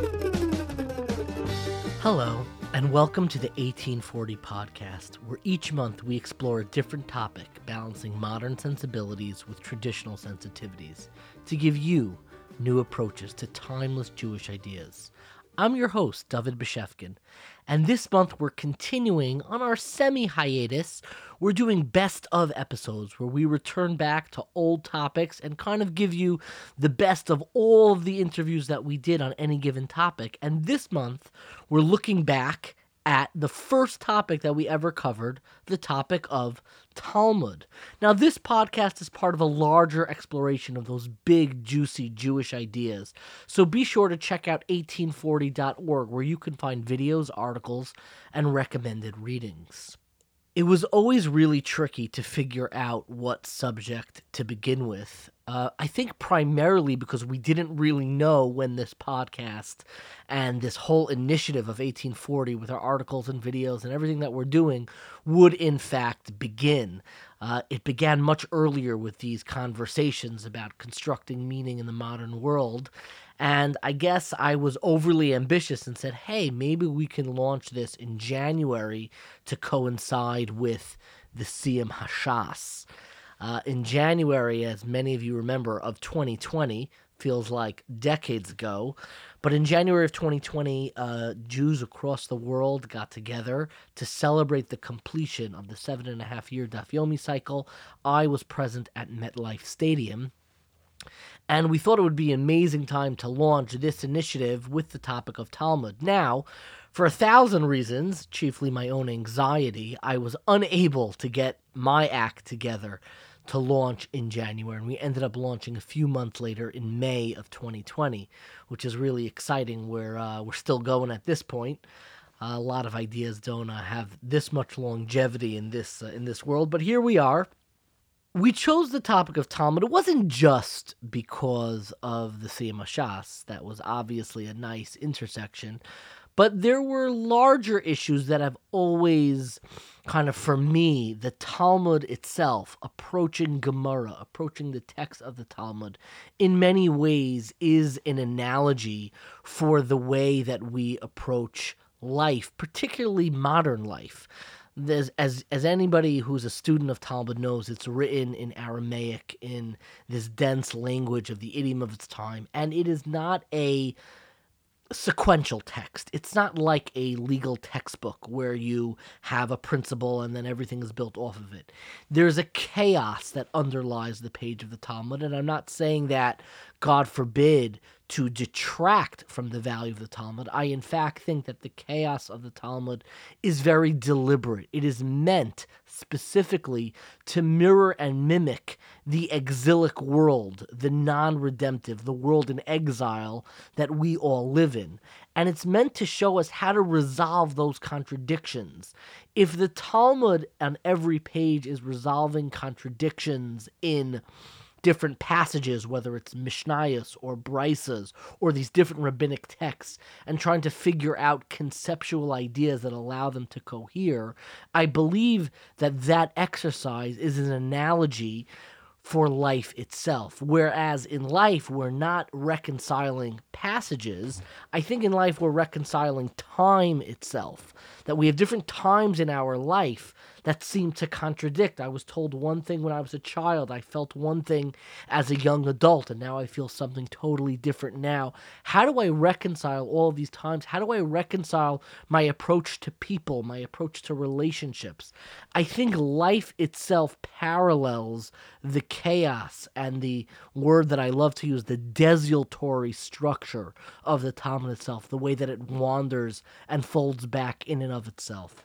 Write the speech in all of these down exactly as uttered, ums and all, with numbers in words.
Hello, and welcome to the eighteen forty podcast, where each month we explore a different topic, balancing modern sensibilities with traditional sensitivities, to give you new approaches to timeless Jewish ideas. I'm your host, David Beshefkin, and this month we're continuing on our semi-hiatus. We're doing best of episodes where we return back to old topics and kind of give you the best of all of the interviews that we did on any given topic. And this month, we're looking back at the first topic that we ever covered, the topic of Talmud. Now, this podcast is part of a larger exploration of those big, juicy Jewish ideas. So be sure to check out eighteen forty dot org, where you can find videos, articles, and recommended readings. It was always really tricky to figure out what subject to begin with. Uh, I think primarily because we didn't really know when this podcast and this whole initiative of eighteen forty with our articles and videos and everything that we're doing would in fact begin. Uh, it began much earlier with these conversations about constructing meaning in the modern world. And I guess I was overly ambitious and said, hey, maybe we can launch this in January to coincide with the Siyum Hashas. Uh, in January, as many of you remember, of twenty twenty, feels like decades ago, but in January of twenty twenty, uh, Jews across the world got together to celebrate the completion of the seven and a half year Daf Yomi cycle. I was present at MetLife Stadium, and we thought it would be an amazing time to launch this initiative with the topic of Talmud. Now, for a thousand reasons, chiefly my own anxiety, I was unable to get my act together to launch in January, and we ended up launching a few months later in May of twenty twenty, which is really exciting. We're, uh, we're still going at this point. Uh, a lot of ideas don't uh, have this much longevity in this, uh, in this world, but here we are. We chose the topic of Talmud. It wasn't just because of the Siyum Hashas. That was obviously a nice intersection. But there were larger issues that have always kind of, for me, the Talmud itself, approaching Gemara, approaching the text of the Talmud, in many ways is an analogy for the way that we approach life, particularly modern life. There's, as as anybody who's a student of Talmud knows, it's written in Aramaic, in this dense language of the idiom of its time, and it is not a sequential text. It's not like a legal textbook where you have a principle and then everything is built off of it. There's a chaos that underlies the page of the Talmud, and I'm not saying that, God forbid, to detract from the value of the Talmud. I, in fact, think that the chaos of the Talmud is very deliberate. It is meant specifically to mirror and mimic the exilic world, the non-redemptive, the world in exile that we all live in. And it's meant to show us how to resolve those contradictions. If the Talmud on every page is resolving contradictions in different passages, whether it's Mishnayos or Brisas or these different rabbinic texts, and trying to figure out conceptual ideas that allow them to cohere, I believe that that exercise is an analogy for life itself. Whereas in life, we're not reconciling passages. I think in life, we're reconciling time itself, that we have different times in our life that seem to contradict. I was told one thing when I was a child. I felt one thing as a young adult, and now I feel something totally different now. How do I reconcile all of these times? How do I reconcile my approach to people, my approach to relationships? I think life itself parallels the chaos and the word that I love to use, the desultory structure of the Talmud itself, the way that it wanders and folds back in and of itself.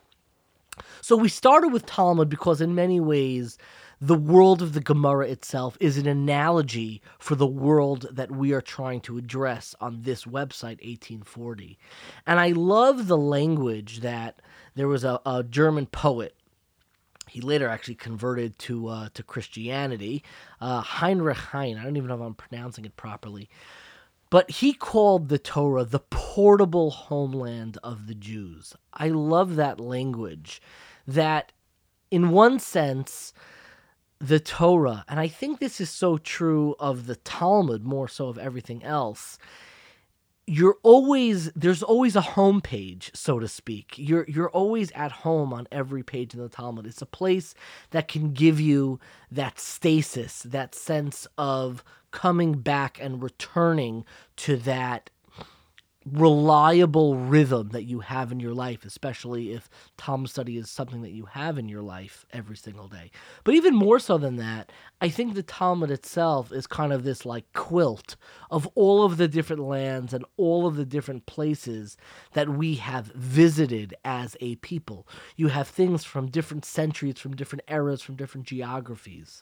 So we started with Talmud because in many ways the world of the Gemara itself is an analogy for the world that we are trying to address on this website, eighteen forty. And I love the language that there was a, a German poet. He later actually converted to uh, to Christianity, uh, Heinrich Heine. I don't even know if I'm pronouncing it properly. But he called the Torah the portable homeland of the Jews. I love that language, that in one sense, the Torah, and I think this is so true of the Talmud more so of everything else, you're always, there's always a home page, so to speak. You're you're always at home on every page in the Talmud. It's a place that can give you that stasis, that sense of coming back and returning to that reliable rhythm that you have in your life, especially if Talmud study is something that you have in your life every single day. But even more so than that, I think the Talmud itself is kind of this like quilt of all of the different lands and all of the different places that we have visited as a people. You have things from different centuries, from different eras, from different geographies.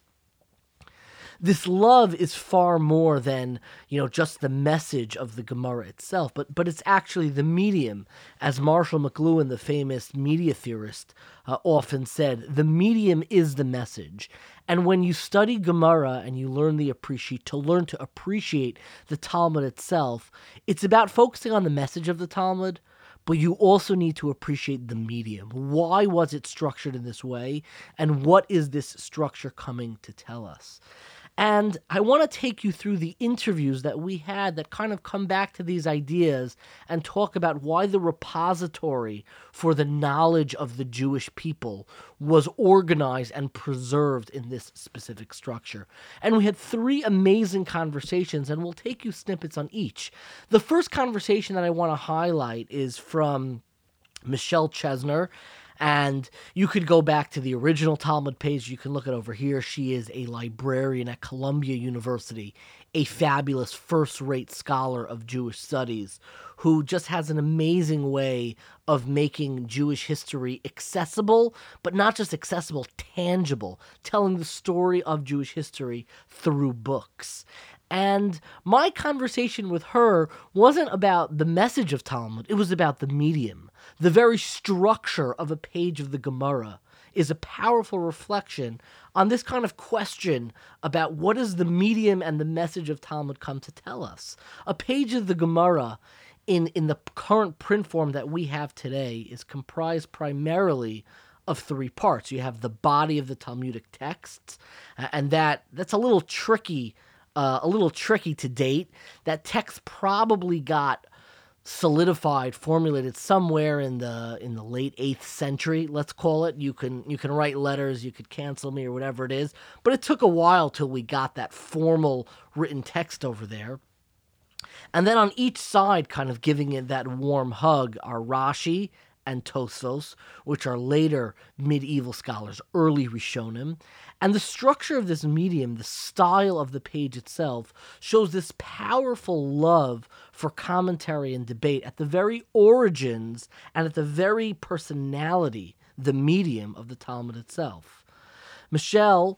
This love is far more than, you know, just the message of the Gemara itself, but but it's actually the medium. As Marshall McLuhan, the famous media theorist, uh, often said, the medium is the message. And when you study Gemara and you learn the appreciate to learn to appreciate the Talmud itself, it's about focusing on the message of the Talmud, but you also need to appreciate the medium. Why was it structured in this way? And what is this structure coming to tell us? And I want to take you through the interviews that we had that kind of come back to these ideas and talk about why the repository for the knowledge of the Jewish people was organized and preserved in this specific structure. And we had three amazing conversations, and we'll take you snippets on each. The first conversation that I want to highlight is from Michelle Chesner. And you could go back to the original Talmud page. You can look it over here. She is a librarian at Columbia University, a fabulous first-rate scholar of Jewish studies who just has an amazing way of making Jewish history accessible, but not just accessible, tangible, telling the story of Jewish history through books. And my conversation with her wasn't about the message of Talmud, it was about the medium. The very structure of a page of the Gemara is a powerful reflection on this kind of question about what does the medium and the message of Talmud come to tell us. A page of the Gemara in, in the current print form that we have today is comprised primarily of three parts. You have the body of the Talmudic texts, and that that's a little tricky Uh, a little tricky to date. That text probably got solidified, formulated somewhere in the in the late eighth century, let's call it. You can you can write letters, you could cancel me or whatever it is, but it took a while till we got that formal written text over there. And then on each side, kind of giving it that warm hug, are Rashi and Tosfos, which are later medieval scholars, early Rishonim. And the structure of this medium, the style of the page itself, shows this powerful love for commentary and debate at the very origins and at the very personality, the medium of the Talmud itself. Michelle,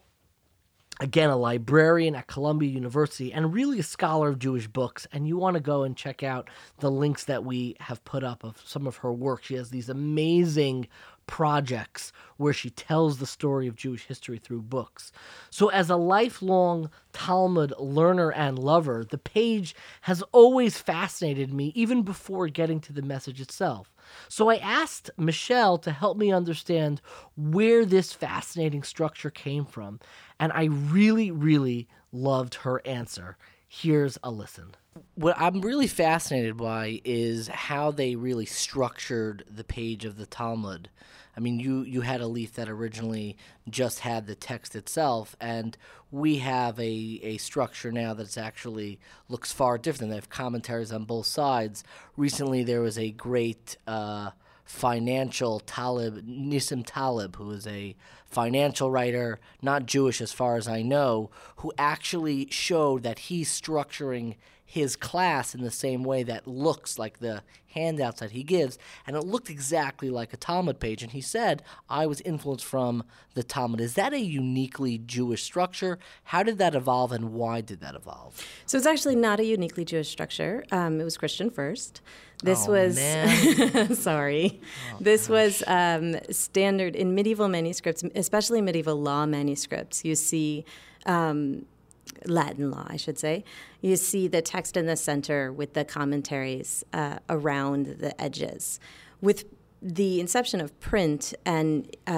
again, a librarian at Columbia University and really a scholar of Jewish books, and you want to go and check out the links that we have put up of some of her work. She has these amazing projects where she tells the story of Jewish history through books. So as a lifelong Talmud learner and lover, the page has always fascinated me, even before getting to the message itself. So I asked Michelle to help me understand where this fascinating structure came from, and I really, really loved her answer. Here's a listen. What I'm really fascinated by is how they really structured the page of the Talmud. I mean, you, you had a leaf that originally just had the text itself, and we have a, a structure now that's actually looks far different. They have commentaries on both sides. Recently, there was a great uh, financial Talib, Nissim Talib, who is a financial writer, not Jewish as far as I know, who actually showed that he's structuring his class in the same way that looks like the handouts that he gives, and it looked exactly like a Talmud page, and he said, I was influenced from the Talmud. Is that a uniquely Jewish structure? How did that evolve, and why did that evolve? So it's actually not a uniquely Jewish structure. Um, it was Christian first. This oh, was, man. sorry, oh, this gosh. was um, standard in medieval manuscripts, especially medieval law manuscripts. You see um, Latin law, I should say. You see the text in the center with the commentaries uh, around the edges. With the inception of print and uh,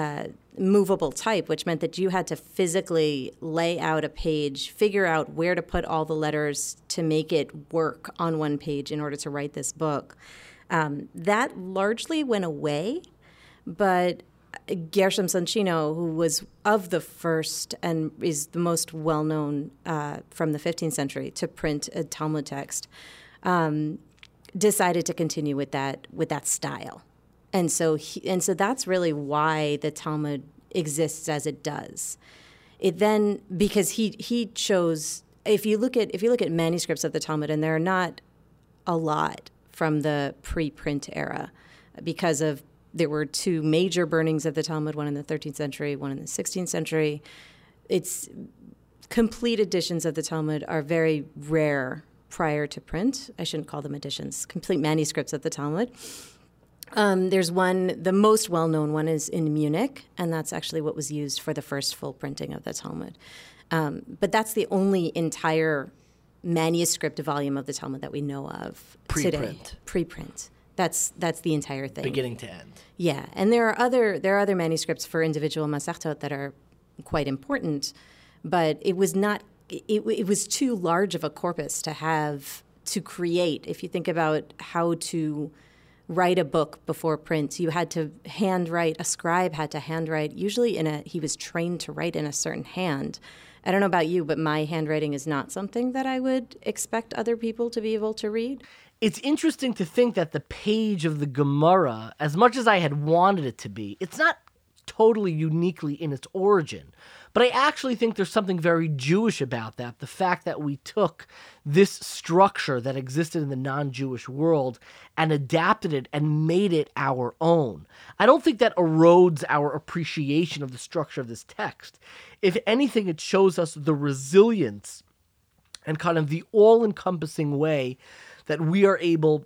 movable type, which meant that you had to physically lay out a page, figure out where to put all the letters to make it work on one page in order to write this book. Um, that largely went away, but Gershom Soncino, who was of the first and is the most well-known uh, from the fifteenth century to print a Talmud text, um, decided to continue with that with that style. And so he, and so that's really why the Talmud exists as it does. It then because he he chose if you look at if you look at manuscripts of the Talmud, and there are not a lot from the pre-print era, because of there were two major burnings of the Talmud, one in the thirteenth century, one in the sixteenth century. It's complete editions of the Talmud are very rare prior to print. I shouldn't call them editions, complete manuscripts of the Talmud. Um, there's one, the most well-known one is in Munich, and that's actually what was used for the first full printing of the Talmud. Um, but that's the only entire manuscript volume of the Talmud that we know of Pre-print. today. Pre-print. That's that's the entire thing. Beginning to end. Yeah, and there are other there are other manuscripts for individual masechtot that are quite important, but it was not it, it was too large of a corpus to have to create. If you think about how to write a book before print, you had to handwrite. A scribe had to handwrite. Usually, in a he was trained to write in a certain hand. I don't know about you, but my handwriting is not something that I would expect other people to be able to read. It's interesting to think that the page of the Gemara, as much as I had wanted it to be, it's not totally uniquely in its origin. But I actually think there's something very Jewish about that. The fact that we took this structure that existed in the non-Jewish world and adapted it and made it our own. I don't think that erodes our appreciation of the structure of this text. If anything, it shows us the resilience and kind of the all-encompassing way that we are able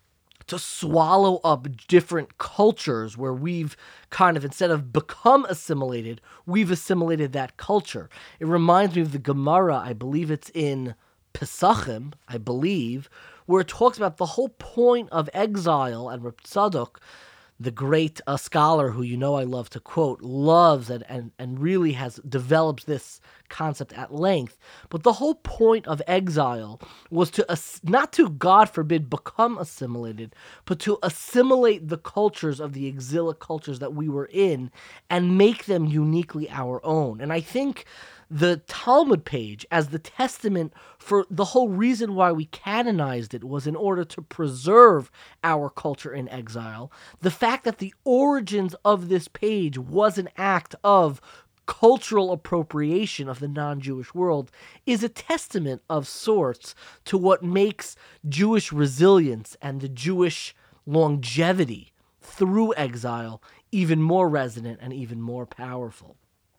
to swallow up different cultures where we've kind of, instead of become assimilated, we've assimilated that culture. It reminds me of the Gemara, I believe it's in Pesachim, I believe, where it talks about the whole point of exile, and Reb Tzadok, the great uh, scholar who you know I love to quote, loves and, and, and really has developed this concept at length. But the whole point of exile was to, not to, God forbid, become assimilated, but to assimilate the cultures of the exilic cultures that we were in and make them uniquely our own. And I think the Talmud page, as the testament for the whole reason why we canonized it, was in order to preserve our culture in exile. The fact that the origins of this page was an act of cultural appropriation of the non-Jewish world is a testament of sorts to what makes Jewish resilience and the Jewish longevity through exile even more resonant and even more powerful.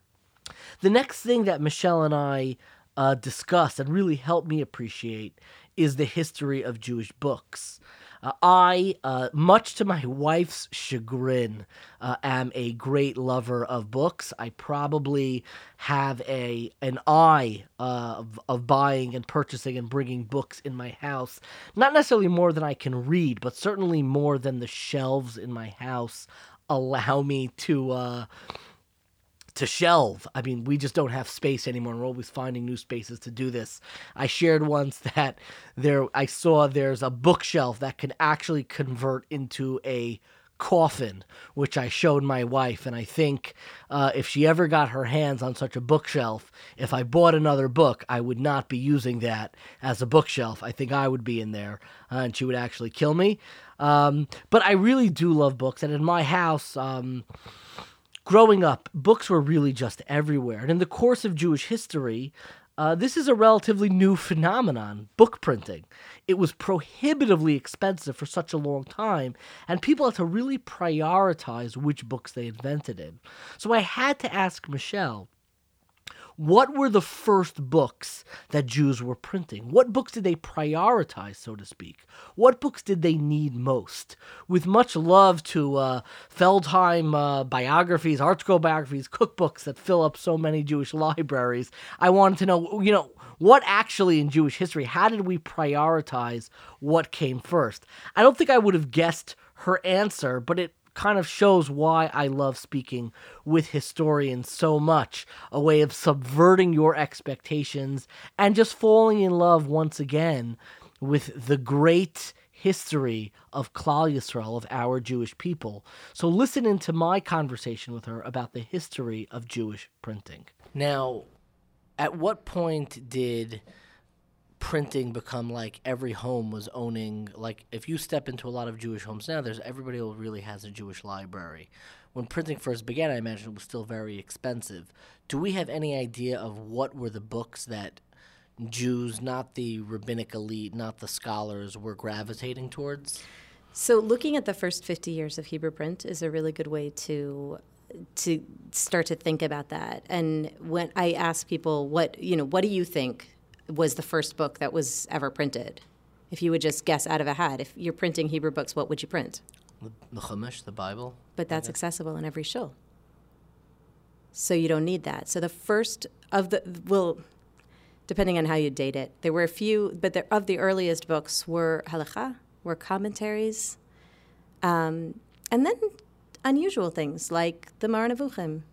The next thing that Michelle and I uh, discussed and really helped me appreciate is the history of Jewish books. Uh, I, uh, much to my wife's chagrin, uh, am a great lover of books. I probably have a an eye uh, of, of buying and purchasing and bringing books in my house. Not necessarily more than I can read, but certainly more than the shelves in my house allow me to... Uh, to shelve. I mean, we just don't have space anymore. We're always finding new spaces to do this. I shared once that there, I saw there's a bookshelf that can actually convert into a coffin, which I showed my wife. And I think uh, if she ever got her hands on such a bookshelf, if I bought another book, I would not be using that as a bookshelf. I think I would be in there uh, and she would actually kill me. Um, but I really do love books. And in my house, um, growing up, books were really just everywhere. And in the course of Jewish history, uh, this is a relatively new phenomenon, book printing. It was prohibitively expensive for such a long time, and people had to really prioritize which books they invented in. So I had to ask Michelle, what were the first books that Jews were printing? What books did they prioritize, so to speak? What books did they need most? With much love to uh, Feldheim uh, biographies, ArtScroll biographies, cookbooks that fill up so many Jewish libraries, I wanted to know, you know, what actually in Jewish history, how did we prioritize what came first? I don't think I would have guessed her answer, but it kind of shows why I love speaking with historians so much, a way of subverting your expectations and just falling in love once again with the great history of Klal Yisrael, of our Jewish people. So listen into my conversation with her about the history of Jewish printing. Now, at what point did printing become like every home was owning, like if you step into a lot of Jewish homes now, there's everybody who really has a Jewish library. When printing first began, I imagine it was still very expensive. Do we have any idea of what were the books that Jews, not the rabbinic elite, not the scholars, were gravitating towards? So looking at the first fifty years of Hebrew print is a really good way to to start to think about that. And when I ask people, what, you know, what do you think was the first book that was ever printed? If you would just guess out of a hat, if you're printing Hebrew books, what would you print? The, the Chumash, the Bible. But that's accessible in every shul. So you don't need that. So the first of the, well, depending on how you date it, there were a few, but the, of the earliest books were halakha, were commentaries, um, and then unusual things like the Mar Nevuchim.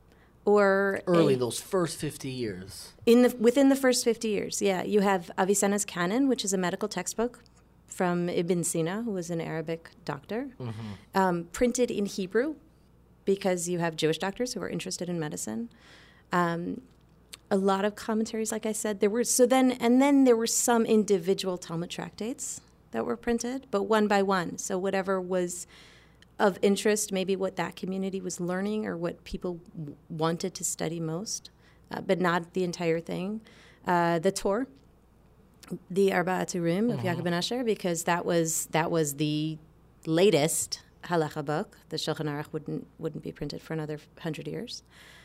Or early, a, those first fifty years. In the within the first fifty years, yeah. You have Avicenna's Canon, which is a medical textbook from Ibn Sina, who was an Arabic doctor, mm-hmm. um, printed in Hebrew because you have Jewish doctors who are interested in medicine. Um, a lot of commentaries, like I said, there were so then and then there were some individual Talmud tractates that were printed, but one by one. So whatever was of interest, maybe what that community was learning or what people w- wanted to study most, uh, but not the entire thing. Uh, the Torah, the Arba'at Urim of mm-hmm. Yaakov ben Asher, because that was that was the latest halacha book. The Shulchan Aruch wouldn't wouldn't be printed for another hundred years.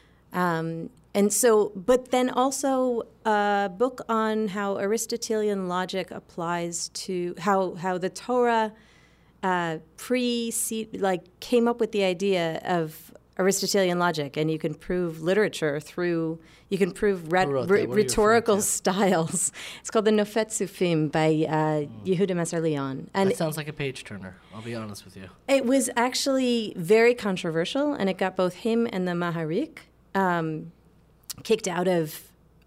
Um, and so, but then also a book on how Aristotelian logic applies to how how the Torah uh, pre like came up with the idea of Aristotelian logic, and you can prove literature through you can prove re- re- rhetorical styles. It's called the Nofet Sufim by uh, mm. Yehuda Messer Leon. And that sounds like a page turner. I'll be honest with you. It was actually very controversial, and it got both him and the Maharik um, kicked out of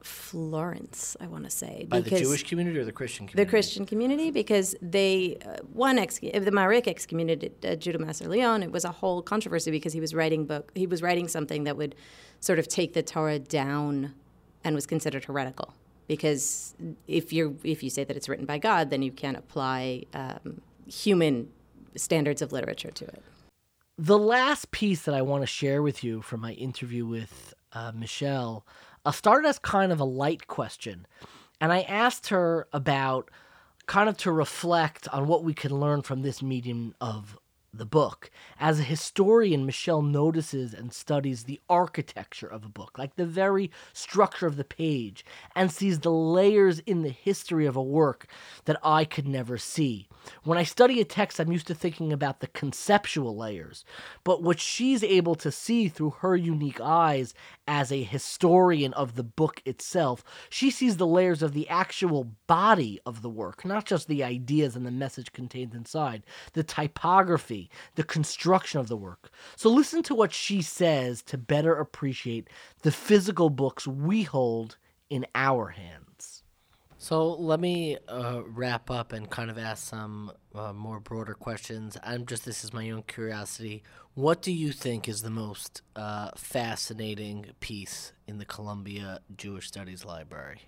Florence, I want to say. By the Jewish community or the Christian community? The Christian community, because they, uh, one, ex- the Maharik excommunicated uh, Judah Maser Leon. It was a whole controversy because he was writing book. He was writing something that would sort of take the Torah down and was considered heretical. Because if you if you say that it's written by God, then you can't apply um, human standards of literature to it. The last piece that I want to share with you from my interview with uh, Michelle uh, started as kind of a light question. And I asked her about kind of to reflect on what we can learn from this medium of the book. As a historian, Michelle notices and studies the architecture of a book, like the very structure of the page, and sees the layers in the history of a work that I could never see. When I study a text, I'm used to thinking about the conceptual layers, but what she's able to see through her unique eyes as a historian of the book itself, she sees the layers of the actual body of the work, not just the ideas and the message contained inside, the typography, the construction of the work. So listen to what she says to better appreciate the physical books we hold in our hands. So let me uh, wrap up and kind of ask some uh, more broader questions. I'm just, this is my own curiosity. What do you think is the most uh, fascinating piece in the Columbia Jewish Studies Library?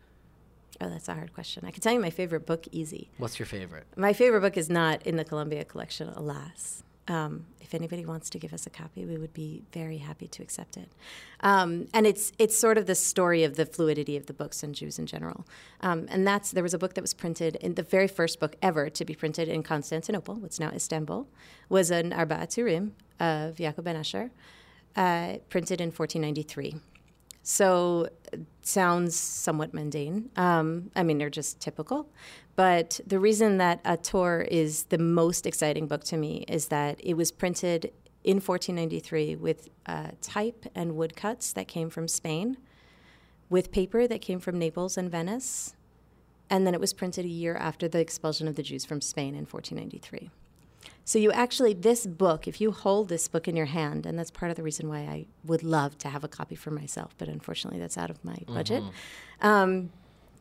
Oh, that's a hard question. I can tell you my favorite book, easy. What's your favorite? My favorite book is not in the Columbia collection, alas. Um, if anybody wants to give us a copy, we would be very happy to accept it. Um, and it's it's sort of the story of the fluidity of the books and Jews in general. Um, and that's there was a book that was printed, in the very first book ever to be printed in Constantinople, what's now Istanbul, was an Arba'at Urim of Yaakov ben Asher, uh, printed in fourteen ninety-three. So it sounds somewhat mundane. Um, I mean, they're just typical. But the reason that Ator is the most exciting book to me is that it was printed in fourteen ninety-three with uh, type and woodcuts that came from Spain, with paper that came from Naples and Venice, and then it was printed a year after the expulsion of the Jews from Spain in fourteen ninety-three. So you actually, this book, if you hold this book in your hand, and that's part of the reason why I would love to have a copy for myself, but unfortunately that's out of my budget, mm-hmm. um,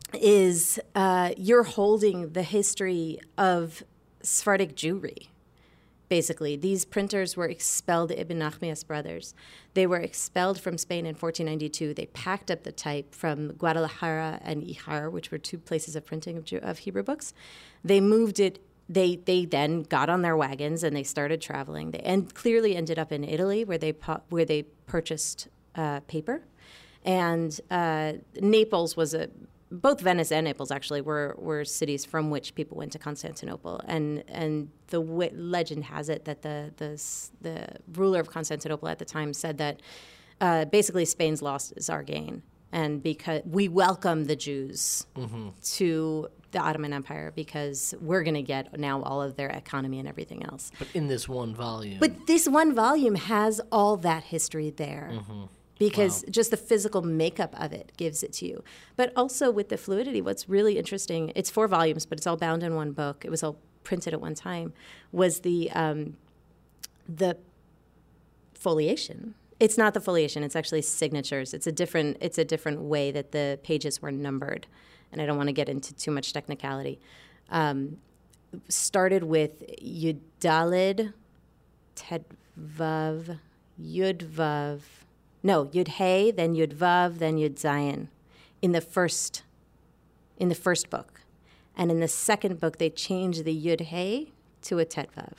is uh, you're holding the history of Sephardic Jewry. Basically, these printers were expelled, the Ibn Nachmias brothers. They were expelled from Spain in fourteen ninety-two. They packed up the type from Guadalajara and Ijar, which were two places of printing of, Jew- of Hebrew books. They moved it. They they then got on their wagons and they started traveling. They and clearly ended up in Italy, where they pu- where they purchased uh, paper, and uh, Naples was a both Venice and Naples actually were, were cities from which people went to Constantinople, and and the w- legend has it that the the the ruler of Constantinople at the time said that uh, basically Spain's loss is our gain, and because we welcome the Jews mm-hmm. to the Ottoman Empire because we're going to get now all of their economy and everything else. But in this one volume. But this one volume has all that history there. Mm-hmm. Because wow. just the physical makeup of it gives it to you. But also with the fluidity, what's really interesting, it's four volumes, but it's all bound in one book. It was all printed at one time, was the um, the foliation. It's not the foliation, it's actually signatures. It's a different it's a different way that the pages were numbered. And I don't want to get into too much technicality. Um, started with Yud Daled, Ted Vav, Yud Vav, No, Yud Hey, then Yud Vav, then Yud Zayin, in the first, in the first book, and in the second book they change the Yud Hey to a Tet Vav.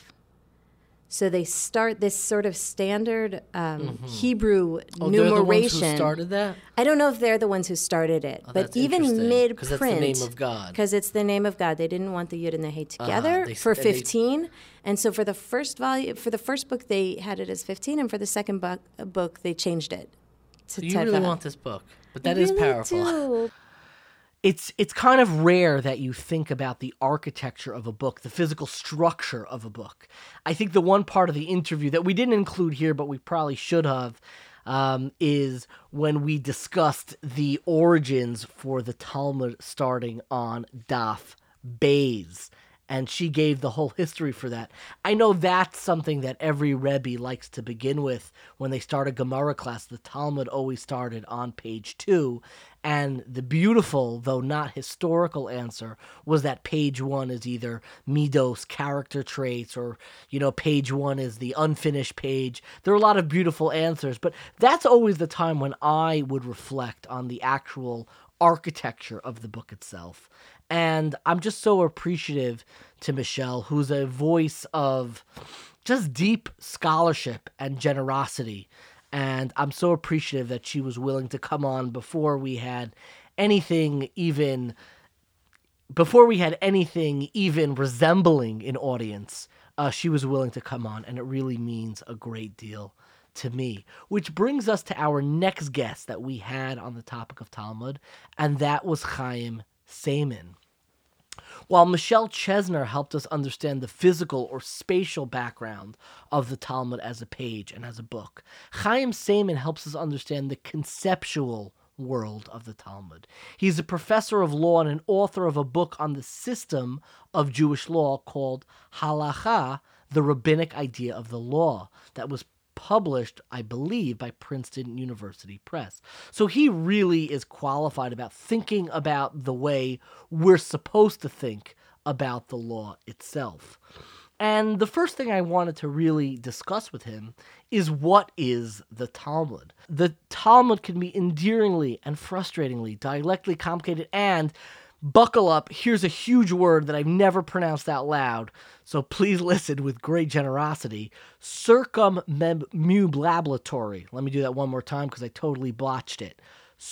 So they start this sort of standard um, mm-hmm. Hebrew oh, numeration. They're the ones who started that? I don't know if they're the ones who started it, oh, but even mid-print, because that's the name of God. Because it's the name of God. They didn't want the Yud and the Hey together uh, they, for fifteen, they, and so for the first volume, for the first book, they had it as fifteen, and for the second book, book they changed it to so You really Tet Vav. want this book, but that I is really powerful. Do. It's it's kind of rare that you think about the architecture of a book, the physical structure of a book. I think the one part of the interview that we didn't include here, but we probably should have, um, is when we discussed the origins for the Talmud starting on Daf Beis. And she gave the whole history for that. I know that's something that every Rebbe likes to begin with when they start a Gemara class. The Talmud always started on page two. And the beautiful, though not historical answer was that page one is either Midos, character traits, or, you know, page one is the unfinished page. There are a lot of beautiful answers, but that's always the time when I would reflect on the actual architecture of the book itself. And I'm just so appreciative to Michelle, who's a voice of just deep scholarship and generosity. And I'm so appreciative that she was willing to come on before we had anything even, before we had anything even resembling an audience. Uh, she was willing to come on, and it really means a great deal to me. Which brings us to our next guest that we had on the topic of Talmud, and that was Chaim Saiman. While Michelle Chesner helped us understand the physical or spatial background of the Talmud as a page and as a book, Chaim Saiman helps us understand the conceptual world of the Talmud. He's a professor of law and an author of a book on the system of Jewish law called Halacha, the Rabbinic Idea of the Law, that was published, I believe, by Princeton University Press. So he really is qualified about thinking about the way we're supposed to think about the law itself. And the first thing I wanted to really discuss with him is what is the Talmud. The Talmud can be endearingly and frustratingly, dialectically complicated, and buckle up, here's a huge word that I've never pronounced out loud, so please listen with great generosity. Circummambulatory. Let me do that one more time because I totally botched it.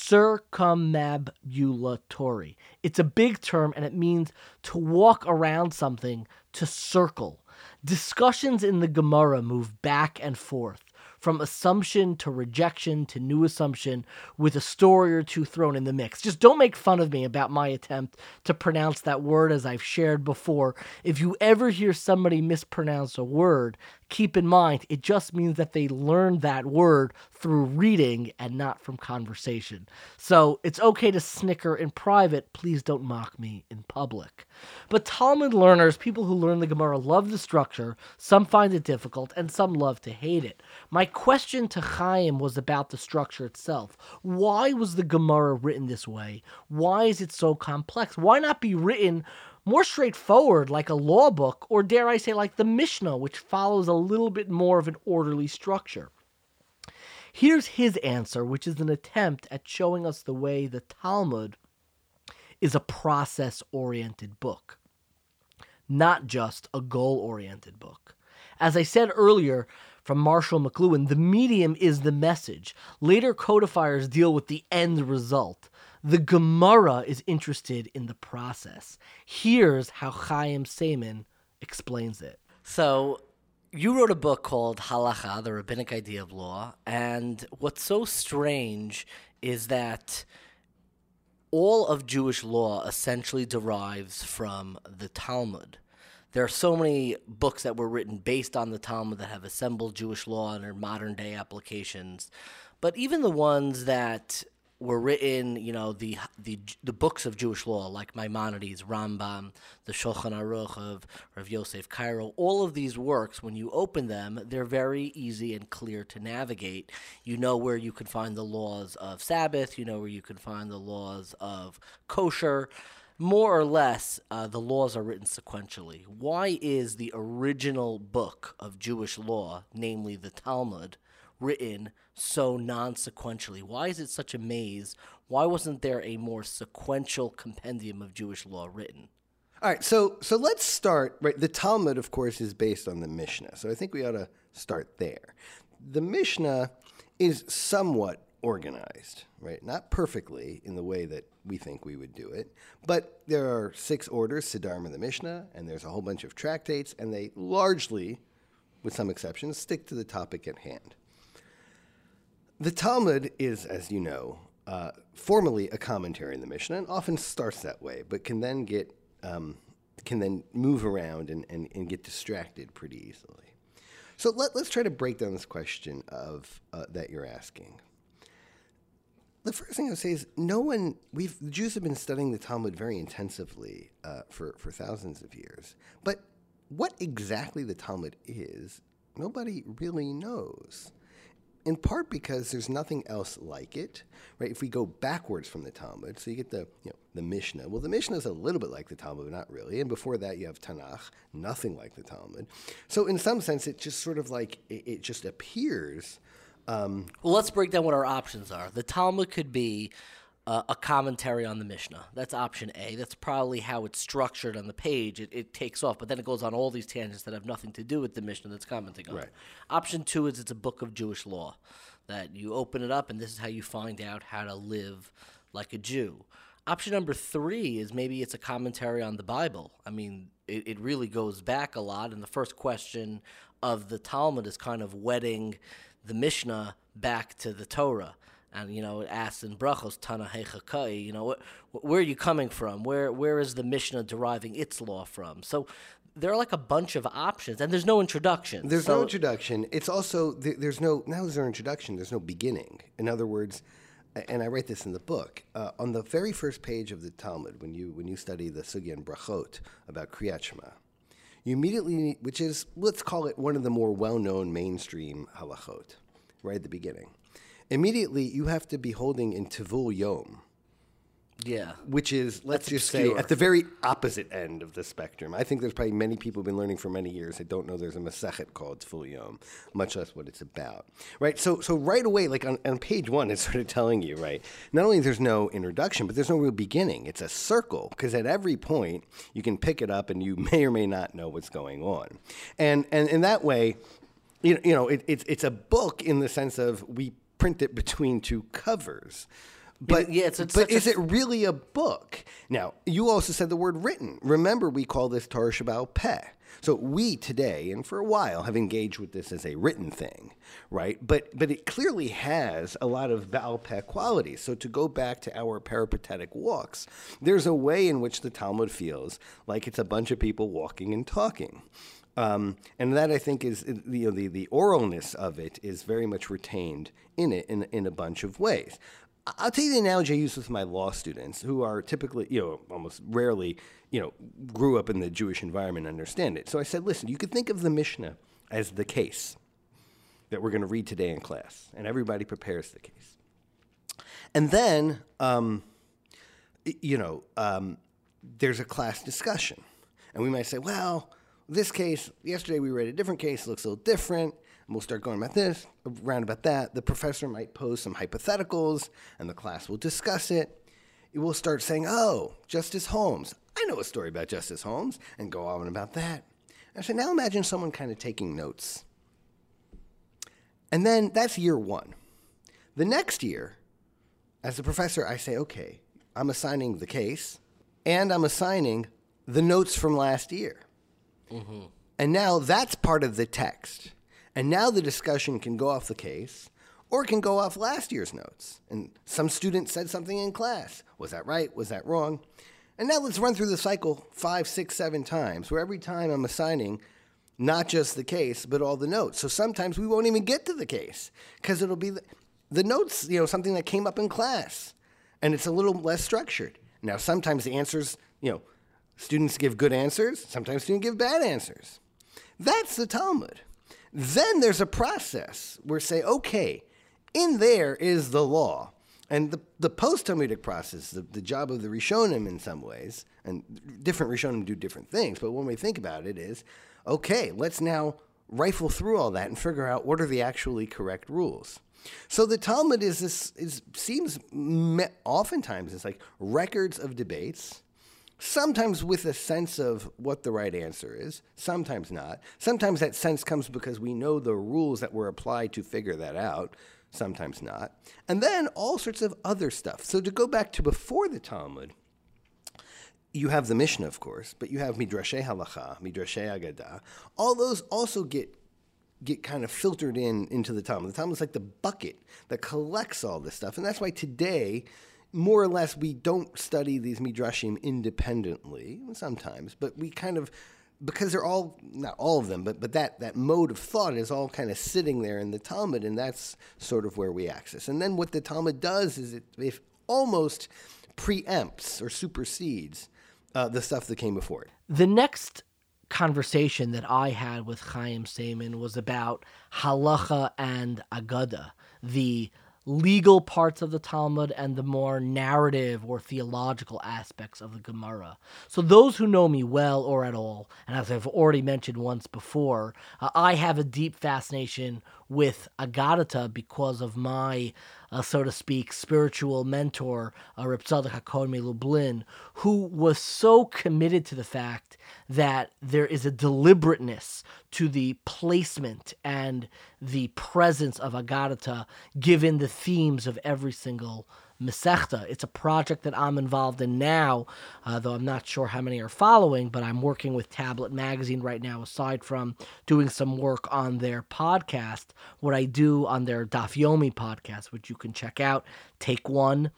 Circummambulatory. It's a big term and it means to walk around something, to circle. Discussions in the Gemara move back and forth, from assumption to rejection to new assumption, with a story or two thrown in the mix. Just don't make fun of me about my attempt to pronounce that word, as I've shared before. If you ever hear somebody mispronounce a word, Keep in mind, it just means that they learned that word through reading and not from conversation. So it's okay to snicker in private. Please don't mock me in public. But Talmud learners, people who learn the Gemara, love the structure. Some find it difficult, and some love to hate it. My question to Chaim was about the structure itself. Why was the Gemara written this way? Why is it so complex? Why not be written more straightforward, like a law book, or dare I say like the Mishnah, which follows a little bit more of an orderly structure? Here's his answer, which is an attempt at showing us the way the Talmud is a process-oriented book, not just a goal-oriented book. As I said earlier, from Marshall McLuhan, the medium is the message. Later codifiers deal with the end result. The Gemara is interested in the process. Here's how Chaim Saiman explains it. So, you wrote a book called Halacha, the Rabbinic Idea of Law, and what's so strange is that all of Jewish law essentially derives from the Talmud. There are so many books that were written based on the Talmud that have assembled Jewish law and are modern-day applications. But even the ones that were written, you know, the the the books of Jewish law, like Maimonides, Rambam, the Shulchan Aruch of Rav Yosef Karo, all of these works, when you open them, they're very easy and clear to navigate. You know where you can find the laws of Sabbath, you know where you can find the laws of kosher. More or less, uh, the laws are written sequentially. Why is the original book of Jewish law, namely the Talmud, written so non-sequentially? Why is it such a maze? Why wasn't there a more sequential compendium of Jewish law written? All right, so so let's start, right? The Talmud, of course, is based on the Mishnah, so I think we ought to start there. The Mishnah is somewhat organized, right? Not perfectly in the way that we think we would do it, but there are six orders, Siddharm in the Mishnah, and there's a whole bunch of tractates, and they largely, with some exceptions, stick to the topic at hand. The Talmud is, as you know, uh, formally a commentary in the Mishnah, and often starts that way, but can then get um, can then move around and, and, and get distracted pretty easily. So let, let's try to break down this question of uh, that you're asking. The first thing I would say is no one, we've, the Jews have been studying the Talmud very intensively uh, for, for thousands of years. But what exactly the Talmud is, nobody really knows. In part because there's nothing else like it, right? If we go backwards from the Talmud, so you get the, you know, the Mishnah. Well, the Mishnah is a little bit like the Talmud, but not really. And before that, you have Tanakh, nothing like the Talmud. So in some sense, it just sort of like, it, it just appears. Um, well, let's break down what our options are. The Talmud could be uh, a commentary on the Mishnah. That's option A. That's probably how it's structured on the page. It, it takes off, but then it goes on all these tangents that have nothing to do with the Mishnah that's commenting on. Right. Option two is it's a book of Jewish law, that you open it up and this is how you find out how to live like a Jew. Option number three is maybe it's a commentary on the Bible. I mean, it, it really goes back a lot, and the first question of the Talmud is kind of wedding the Mishnah back to the Torah. And, you know, it asks in Brachos, Tana Hechakai, you know, wh- where are you coming from? Where Where is the Mishnah deriving its law from? So there are like a bunch of options, and there's no introduction. There's so, no introduction. It's also, there, there's no, now there's no introduction, there's no beginning. In other words, and I write this in the book, uh, on the very first page of the Talmud, when you when you study the Sugya and Brachot about Kriyat Shema, you immediately, which is, let's call it one of the more well-known mainstream halachot, right at the beginning. Immediately, you have to be holding in Tivul Yom. Yeah. Which is, let's That's just obscure. say, at the very opposite end of the spectrum. I think there's probably many people who've been learning for many years that don't know there's a Masechet called Tivul Yom, much less what it's about. Right? So so right away, like on, on page one, it's sort of telling you, right, not only there's no introduction, but there's no real beginning. It's a circle, because at every point, you can pick it up and you may or may not know what's going on. And and in that way, you know, you know it, it's it's a book in the sense of we print it between two covers. But yeah, it's, it's but is a... it really a book? Now, you also said the word written. Remember, we call this Torah Sheba'al Peh. So we today, and for a while, have engaged with this as a written thing, right? But but it clearly has a lot of Ba'al Peh qualities. So to go back to our peripatetic walks, there's a way in which the Talmud feels like it's a bunch of people walking and talking. Um, and that, I think, is you know the, the oralness of it is very much retained in it in, in a bunch of ways. I'll tell you the analogy I use with my law students, who are typically, you know, almost rarely, you know, grew up in the Jewish environment and understand it. So I said, listen, you could think of the Mishnah as the case that we're going to read today in class, and everybody prepares the case. And then, um, you know, um, there's a class discussion, and we might say, well, this case, yesterday we read a different case, looks a little different, and we'll start going about this, around about that. The professor might pose some hypotheticals, and the class will discuss it. It will start saying, oh, Justice Holmes, I know a story about Justice Holmes, and go on about that. And so now imagine someone kind of taking notes. And then that's year one. The next year, as a professor, I say, okay, I'm assigning the case, and I'm assigning the notes from last year. Mm-hmm. And now that's part of the text. And now the discussion can go off the case or it can go off last year's notes. And some student said something in class. Was that right? Was that wrong? And now let's run through the cycle five, six, seven times, where every time I'm assigning not just the case, but all the notes. So sometimes we won't even get to the case because it'll be the, the notes, you know, something that came up in class. And it's a little less structured. Now, sometimes the answers, you know, students give good answers. Sometimes students give bad answers. That's the Talmud. Then there's a process where say, okay, in there is the law. And the, the post-Talmudic process, the, the job of the Rishonim in some ways, and different Rishonim do different things, but when we think about it is, okay, let's now rifle through all that and figure out what are the actually correct rules. So the Talmud is this is seems me, oftentimes it's like records of debates, sometimes with a sense of what the right answer is, sometimes not. Sometimes that sense comes because we know the rules that were applied to figure that out, sometimes not. And then all sorts of other stuff. So to go back to before the Talmud, you have the Mishnah, of course, but you have Midrashei Halacha, Midrashei Agadah. All those also get get kind of filtered in into the Talmud. The Talmud is like the bucket that collects all this stuff. And that's why today, more or less, we don't study these Midrashim independently, sometimes, but we kind of, because they're all, not all of them, but but that, that mode of thought is all kind of sitting there in the Talmud, and that's sort of where we access. And then what the Talmud does is it, it almost preempts or supersedes uh, the stuff that came before it. The next conversation that I had with Chaim Saiman was about halacha and agada, the legal parts of the Talmud and the more narrative or theological aspects of the Gemara. So those who know me well or at all, and as I've already mentioned once before, uh, I have a deep fascination with Agadata because of my, uh, so to speak, spiritual mentor, uh, Reb Tzadok HaKohen MeLublin, who was so committed to the fact that there is a deliberateness to the placement and the presence of Agadata given the themes of every single Masechta. It's a project that I'm involved in now, uh, though I'm not sure how many are following, but I'm working with Tablet Magazine right now, aside from doing some work on their podcast. What I do on their Daf Yomi podcast, which you can check out, Take One.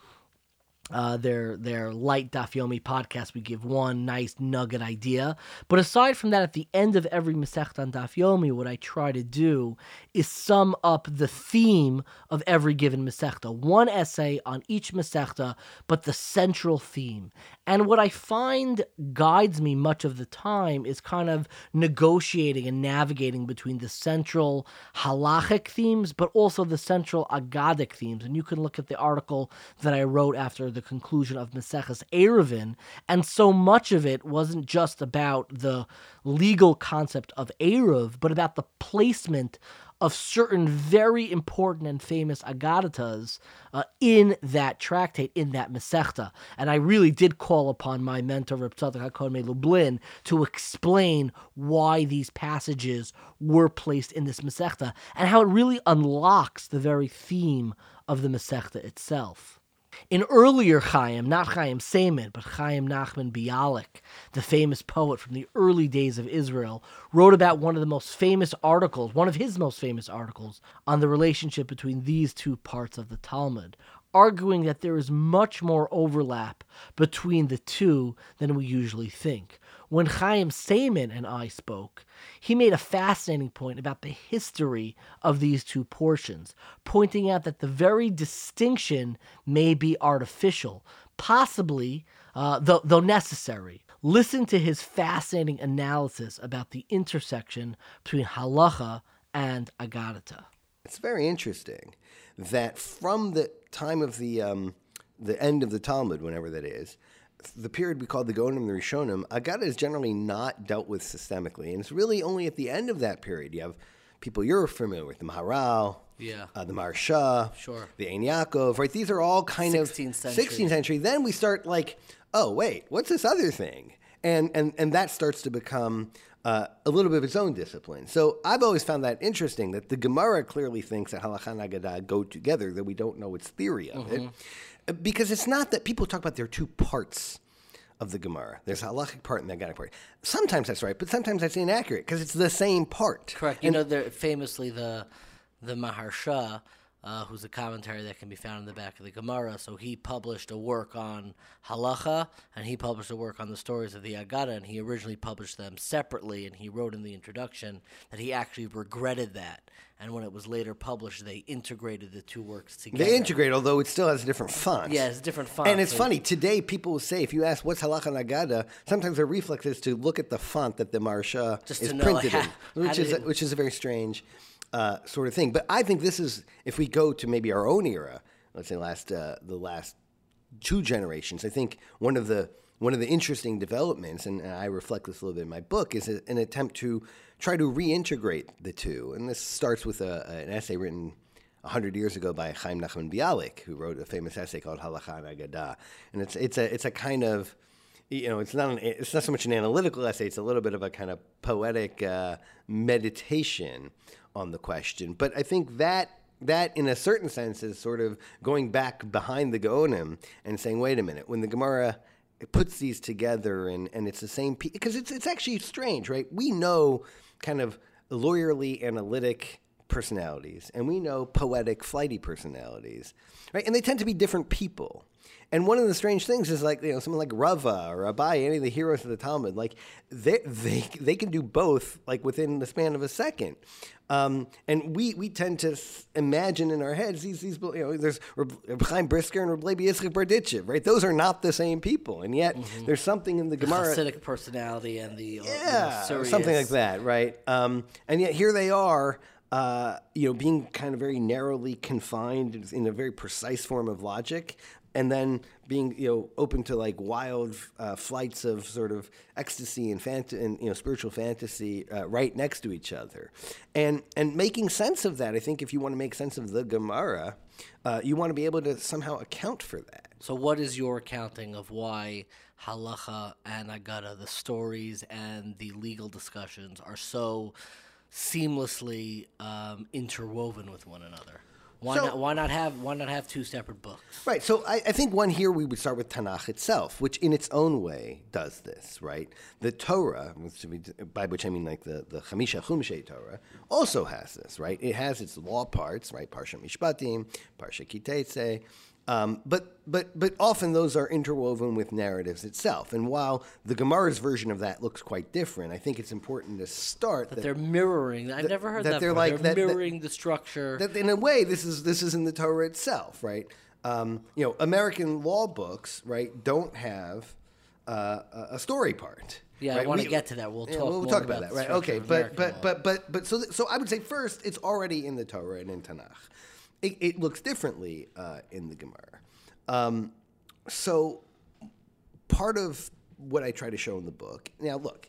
Uh, their their light Daf Yomi podcast, we give one nice nugget idea. But aside from that, at the end of every Masechta on Daf Yomi, what I try to do is sum up the theme of every given Masechta. One essay on each Masechta, but the central theme. And what I find guides me much of the time is kind of negotiating and navigating between the central halachic themes, but also the central agadic themes. And you can look at the article that I wrote after the conclusion of Maseches Eruvin, and so much of it wasn't just about the legal concept of Eruv, but about the placement of certain very important and famous Agadatas uh, in that tractate, in that Masechta. And I really did call upon my mentor, Reb Tzadok HaKohen MeLublin, to explain why these passages were placed in this Masechta, and how it really unlocks the very theme of the Masechta itself. In earlier Chaim, not Chaim Saiman, but Chaim Nachman Bialik, the famous poet from the early days of Israel, wrote about one of the most famous articles, one of his most famous articles, on the relationship between these two parts of the Talmud. arguing that there is much more overlap between the two than we usually think. When Chaim Saiman and I spoke, he made a fascinating point about the history of these two portions, pointing out that the very distinction may be artificial, possibly, uh, though, though necessary. Listen to his fascinating analysis about the intersection between halacha and agadata. It's very interesting that from the time of the um, the end of the Talmud, whenever that is, the period we call the Gaonim and the Rishonim, Agada is generally not dealt with systemically. And it's really only at the end of that period. You have people you're familiar with, the Maharal, yeah. uh, the Maharsha, sure. the Ein Yaakov, right? These are all kind sixteenth of century. sixteenth century. Then we start like, oh, wait, what's this other thing? And and, and that starts to become uh, a little bit of its own discipline. So I've always found that interesting, that the Gemara clearly thinks that Halacha and Agadah go together, that we don't know its theory of mm-hmm. it. Because it's not that people talk about there are two parts of the Gemara. There's a halachic part and the Agadic part. Sometimes that's right, but sometimes that's inaccurate because it's the same part. Correct. You and, know, famously the the Maharsha, uh, who's a commentary that can be found in the back of the Gemara, so he published a work on halacha, and he published a work on the stories of the Agada, and he originally published them separately, and he wrote in the introduction that he actually regretted that. And when it was later published, they integrated the two works together. They integrate, although it still has a different font. Yeah, it's a different font. And it's so funny, today people will say, if you ask what's halacha and agada, sometimes their reflex is to look at the font that the Maharsha Just is to know, printed like, in, how, which how is a, it... which is a very strange uh, sort of thing. But I think this is, if we go to maybe our own era, let's say last uh, the last two generations, I think one of the one of the interesting developments, and, and I reflect this a little bit in my book, is a, an attempt to try to reintegrate the two. And this starts with a, an essay written one hundred years ago by Chaim Nachman Bialik, who wrote a famous essay called Halacha and Agadah. And it's it's a it's a kind of, you know, it's not an, it's not so much an analytical essay, it's a little bit of a kind of poetic uh, meditation on the question. But I think that that, in a certain sense, is sort of going back behind the Gaonim and saying, wait a minute, when the Gemara puts these together and, and it's the same piece, because it's it's actually strange, right? We know kind of lawyerly, analytic personalities, and we know poetic, flighty personalities, right? And they tend to be different people. And one of the strange things is, like, you know, someone like Rava or Abai, any of the heroes of the Talmud, like they they they can do both, like within the span of a second. Um, and we we tend to imagine in our heads these these you know there's Reb Chaim Brisker and Reb Levi Yitzchak Berditchev, right? Those are not the same people, and yet mm-hmm. there's something in the Gemara, the Hasidic personality and the uh, yeah, you know, something like that, right? Um, and yet here they are. Uh, you know, being kind of very narrowly confined in a very precise form of logic, and then being, you know, open to like wild uh, flights of sort of ecstasy and, fant- and you know, spiritual fantasy uh, right next to each other, and and making sense of that. I think if you want to make sense of the Gemara, uh, you want to be able to somehow account for that. So, what is your accounting of why halacha and agada, the stories and the legal discussions, are so seamlessly um, interwoven with one another? Why so, not? Why not have? Why not have two separate books? Right. So I, I think one here we would start with Tanakh itself, which in its own way does this. Right. The Torah, which we, by which I mean like the the Chamisha Chumshei Torah, also has this. Right. It has its law parts. Right. Parsha Mishpatim, Parsha Kiteitzei. Um, but but but often those are interwoven with narratives itself. And while the Gemara's version of that looks quite different, I think it's important to start that, that they're mirroring. I've that, never heard that. that They're before. like they're that, mirroring that, the structure. That in a way, this is this is in the Torah itself, right? Um, you know, American law books, right, don't have uh, a story part. Yeah, right? I want we, to get to that. We'll talk. Yeah, we'll, we'll more talk about, about that, right? the Okay, but but, law. but but but so th- so I would say first, it's already in the Torah and in Tanakh. It, it looks differently uh, in the Gemara. Um, so part of what I try to show in the book, now look,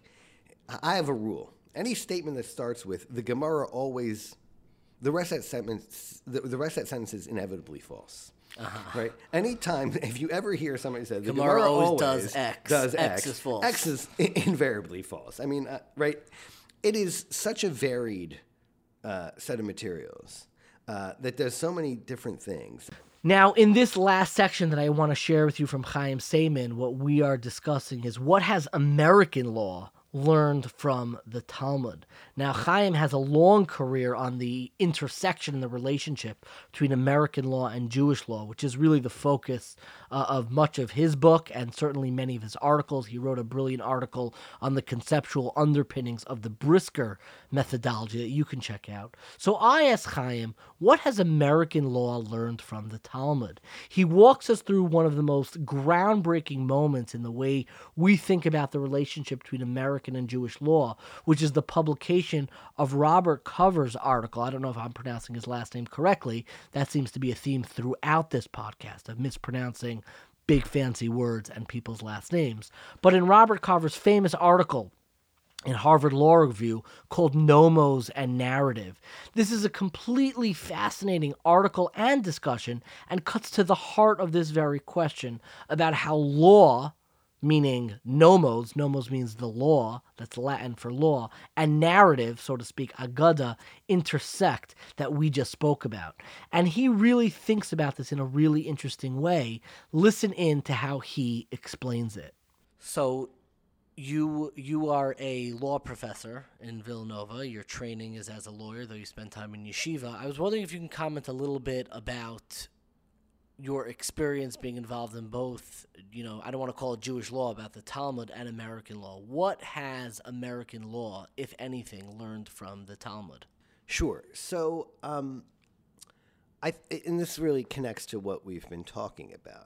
I have a rule. Any statement that starts with the Gemara always, the rest of that sentence, the, the rest of that sentence is inevitably false. Uh-huh. Right? Anytime, if you ever hear somebody say, the Gemara, Gemara always, always does X. Does X. X is false. X is invariably false. I mean, uh, right? It is such a varied uh, set of materials uh, that does so many different things. Now, in this last section that I want to share with you from Chaim Saiman, what we are discussing is what has American law learned from the Talmud. Now, Chaim has a long career on the intersection and the relationship between American law and Jewish law, which is really the focus uh, of much of his book and certainly many of his articles. He wrote a brilliant article on the conceptual underpinnings of the Brisker methodology that you can check out. So I asked Chaim, what has American law learned from the Talmud? He walks us through one of the most groundbreaking moments in the way we think about the relationship between American and Jewish law, which is the publication of Robert Cover's article. I don't know if I'm pronouncing his last name correctly. That seems to be a theme throughout this podcast of mispronouncing big fancy words and people's last names. But in Robert Cover's famous article in Harvard Law Review called Nomos and Narrative, this is a completely fascinating article and discussion and cuts to the heart of this very question about how law, meaning nomos, nomos means the law, that's Latin for law, and narrative, so to speak, agada, intersect that we just spoke about. And he really thinks about this in a really interesting way. Listen in to how he explains it. So you you are a law professor in Villanova. Your training is as a lawyer, though you spend time in yeshiva. I was wondering if you can comment a little bit about your experience being involved in both, you know, I don't want to call it Jewish law, about the Talmud and American law. What has American law, if anything, learned from the Talmud? Sure. So, um, I and this really connects to what we've been talking about.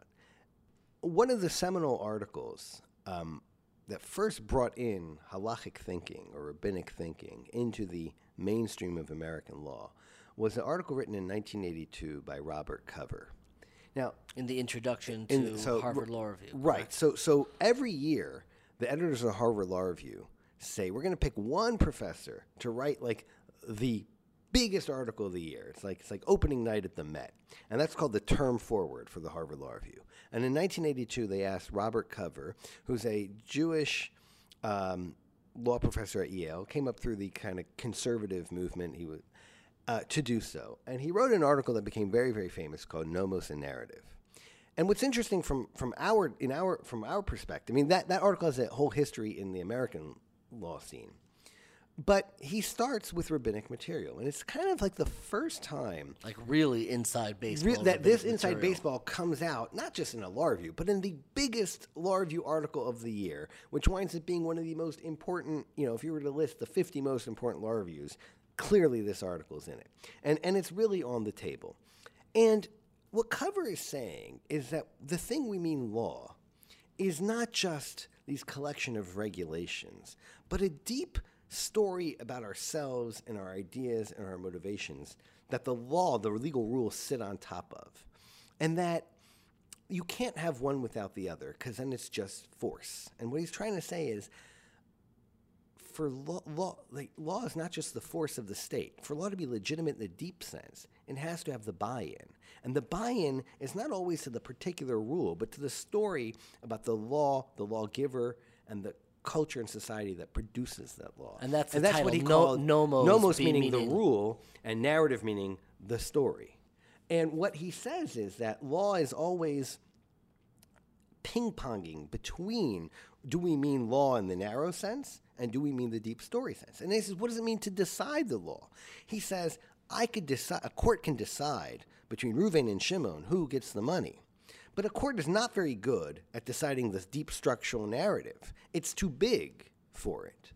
One of the seminal articles um, that first brought in halachic thinking or rabbinic thinking into the mainstream of American law was an article written in nineteen eighty-two by Robert Cover. Now, in the introduction to in, so, Harvard Law Review. Right. Correct? So so every year, the editors of Harvard Law Review say, we're going to pick one professor to write, like, the biggest article of the year. It's like it's like opening night at the Met. And that's called the term forward for the Harvard Law Review. And in nineteen eighty-two, they asked Robert Cover, who's a Jewish um, law professor at Yale, came up through the kind of conservative movement. He was... Uh, to do so. And he wrote an article that became very, very famous called Nomos and Narrative. And what's interesting from, from our in our from our perspective, I mean, that, that article has a whole history in the American law scene. But he starts with rabbinic material. And it's kind of like the first time like really inside baseball. Re- that this material. inside baseball comes out, not just in a law review, but in the biggest law review article of the year, which winds up being one of the most important, you know, if you were to list the fifty most important law reviews, clearly this article's in it. And and it's really on the table. And what Cover is saying is that the thing we mean law is not just these collection of regulations, but a deep story about ourselves and our ideas and our motivations that the law, the legal rules, sit on top of. And that you can't have one without the other, because then it's just force. And what he's trying to say is, for law, law, like, law is not just the force of the state. For law to be legitimate in the deep sense, it has to have the buy-in. And the buy-in is not always to the particular rule, but to the story about the law, the lawgiver, and the culture and society that produces that law. And that's the and that's title. what he no, called nomos, nomos be meaning, meaning the rule, and narrative meaning the story. And what he says is that law is always ping-ponging between, do we mean law in the narrow sense, and do we mean the deep story sense? And he says, what does it mean to decide the law? He says, I could decide, a court can decide between Reuven and Shimon who gets the money. But a court is not very good at deciding this deep structural narrative. It's too big for it.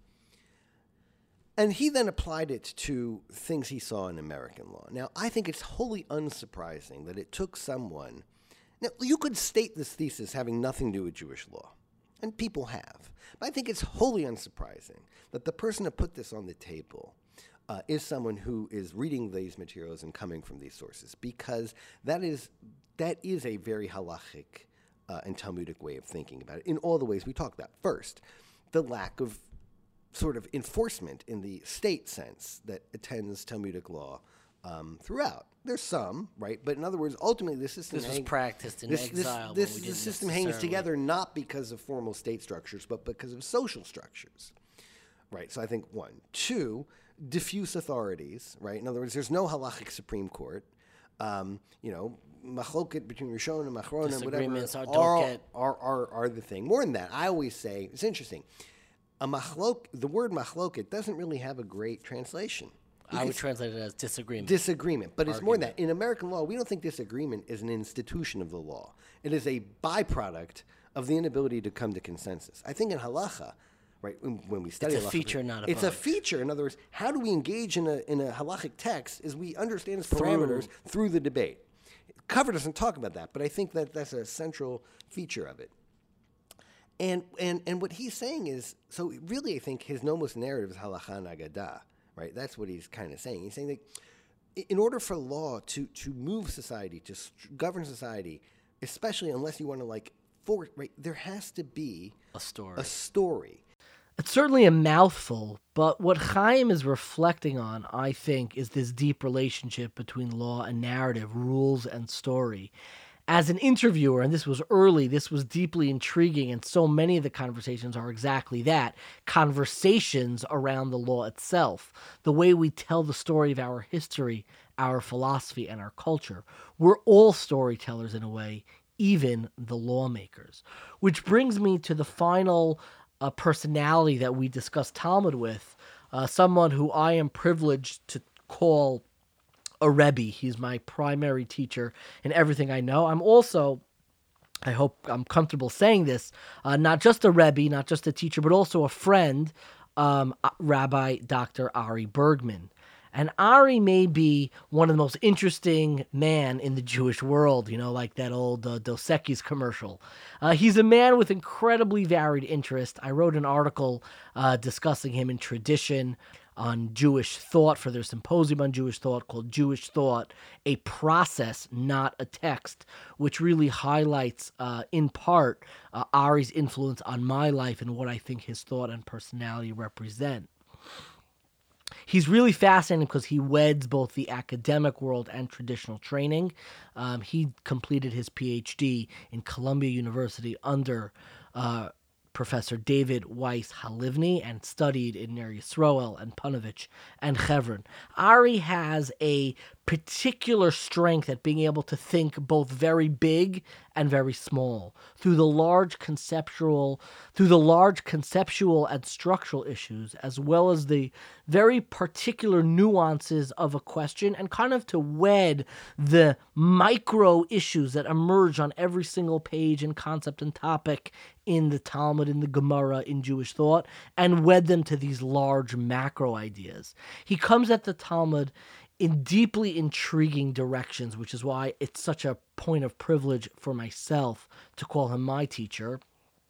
And he then applied it to things he saw in American law. Now, I think it's wholly unsurprising that it took someone... Now, you could state this thesis having nothing to do with Jewish law, and people have. But I think it's wholly unsurprising that the person who put this on the table uh, is someone who is reading these materials and coming from these sources, because that is that is a very halachic uh, and Talmudic way of thinking about it in all the ways we talked about. First, the lack of sort of enforcement in the state sense that attends Talmudic law um, throughout. There's some, right? But in other words, ultimately, the system... This was hang- practiced in this, exile. This, when we this, the didn't system hangs necessarily- together not because of formal state structures, but because of social structures, right? So I think, one. Two, diffuse authorities, right? In other words, there's no halachic Supreme Court. Um, you know, machloket between Rishon and Machron and whatever Disagreements are- don't are, get- are, are, are the thing. More than that, I always say, it's interesting. a machlok, the word machloket doesn't really have a great translation. I would translate it as disagreement. Disagreement. But it's Argument. more than that. In American law, we don't think disagreement is an institution of the law. It is a byproduct of the inability to come to consensus. I think in halacha, right, when, when we study It's a halacha, feature, not a It's bug. a feature. In other words, how do we engage in a, in a halachic text is we understand its parameters through, through the debate. Cover doesn't talk about that, but I think that that's a central feature of it. And and and what he's saying is, so really I think his nomos narrative is halacha nagada, right? That's what he's kind of saying. He's saying that in order for law to, to move society, to st- govern society, especially unless you want to like force, right, there has to be A story. A story. It's certainly a mouthful, but what Chaim is reflecting on, I think, is this deep relationship between law and narrative, rules and story. As an interviewer, and this was early, this was deeply intriguing, and so many of the conversations are exactly that, conversations around the law itself, the way we tell the story of our history, our philosophy, and our culture. We're all storytellers in a way, even the lawmakers. Which brings me to the final uh, personality that we discussed Talmud with, uh, someone who I am privileged to call a Rebbe. He's my primary teacher in everything I know. I'm also, I hope I'm comfortable saying this, uh, not just a Rebbe, not just a teacher, but also a friend, um, Rabbi Doctor Ari Bergman. And Ari may be one of the most interesting men in the Jewish world, you know, like that old uh, Dos Equis commercial. Uh, he's a man with incredibly varied interest. I wrote an article uh, discussing him in Tradition on Jewish thought for their symposium on Jewish thought called Jewish Thought, a process, not a text, which really highlights, uh, in part, uh, Ari's influence on my life and what I think his thought and personality represent. He's really fascinating because he weds both the academic world and traditional training. Um, he completed his P H D in Columbia University under uh, Professor David Weiss Halivni and studied in Ner Yisroel and Panovich and Chevron. Ari has a particular strength at being able to think both very big and very small through the large conceptual, through the large conceptual and structural issues, as well as the very particular nuances of a question, and kind of to wed the micro issues that emerge on every single page and concept and topic in the Talmud, in the Gemara, in Jewish thought, and wed them to these large macro ideas. He comes at the Talmud in deeply intriguing directions, which is why it's such a point of privilege for myself to call him my teacher.